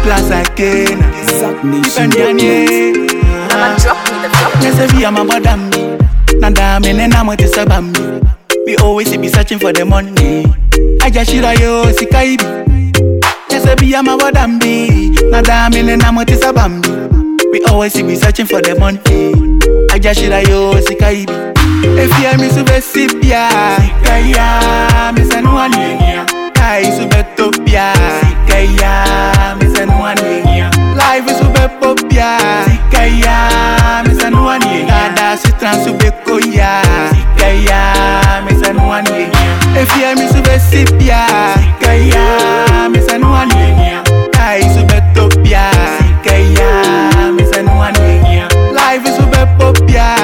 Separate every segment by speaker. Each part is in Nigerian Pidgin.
Speaker 1: plus again.
Speaker 2: Zap Nation.
Speaker 3: I'ma drop me the drop.
Speaker 1: Yes, I be a mother me. Nada me nena mo tisabami. We always be searching for the money. I just shira yo sikaibi. Yes, I be a mother me. Nada me nena mo tisabami. We always be searching for the money. I just shira yo sikaibi. If you miss a besipia, Sikaya, miss an one year. I subetopia, Sikaya, miss an 1 year. Life is ubepopia, Sikaya, miss an 1 year. Dada sitran subekoya, Sikaya, miss an 1 year. If you miss a besipia, Sikaya, miss an 1 year. I subetopia, Sikaya, miss an 1 year. Life is ubepopia,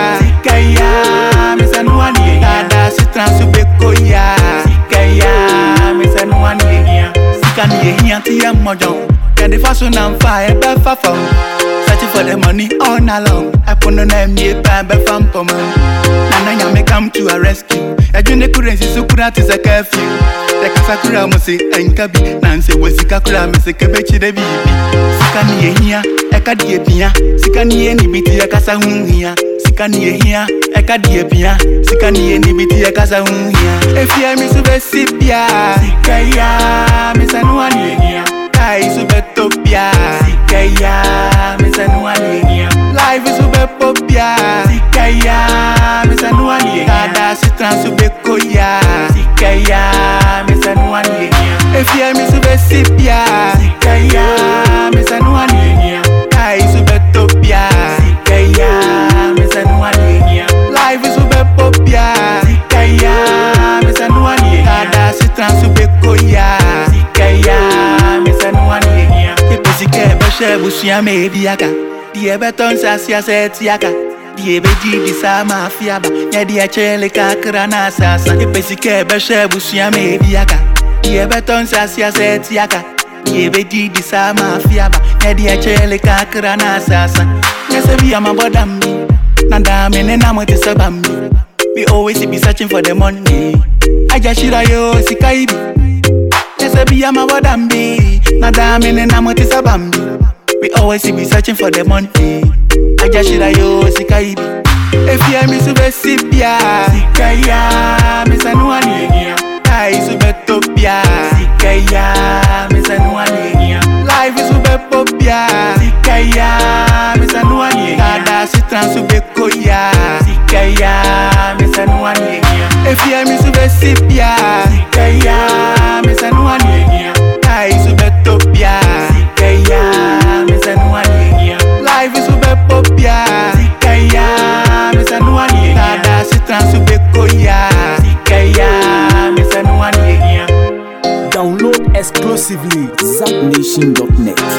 Speaker 1: Sikaya, miss an 1 year. Dada sitran subekoya, Sikaya, miss an 1 year. Sikan ye here to your mojo. Can the fashion and fire be far. Searching for the money all night long. I put no name ye pan be fam poma. Nana ya me come to a rescue. I join the currency so kura to a curfew. The kasakura musi enkabi. Nancy was sikakura misi kebechi de bibi. Sikan ye here, eka die pia. Sikan ye ni biti ya kasa hunhia. Sikan ye here, eka die pia. Sikan ye ni biti ya kasa hunhia. If you miss besipia, Sikaya, miss an 1 year. I subetopia, Sikaya, miss an 1 year. Life is ubepopia, Sikaya, miss an 1 year. Dada sitran subekoya, Sikaya, miss an 1 year. If you miss besipia, Sikaya, miss an 1 year. I subetopia, Sikaya, miss an 1 year. Life is ubepopia, Sikaya, miss an 1 year. Dada sitran subekoya, Sikaya, miss an 1 year. Ipesike beshe busia me diaka. Die beton sasia setiaka. Die beji di sama fiaba. Ya die chele kakra na sasa. Ipesike beshe busia me diaka. Die beton sasia setiaka. Die beji di sama fiaba. Ya die chele kakra na sasa. Yes, be a mother me. Nada me nena mo tisabami. We always be searching for the money. I just shira yo sikaibi. Yes, I be a mother me. Nada me nena mo tisabami. We always be searching for the money. I just shira yo sikaibi. If you miss besipia, Sikaya, miss an 1 year. I subetopia, Sikaya, miss an 1 year. Life is ubepopia, Sikaya, miss an 1 year. Dada sitran subekoya, Sikaya, miss an 1 year. If you miss besipia, Sikaya, miss an 1 year. I subetopia, Sikaya, miss an 1 year. Life is ubepopia, Sikaya, miss an 1 year. Dada sitran subekoya, Sikaya, miss an 1 year.
Speaker 2: Download exclusively zapnation.net.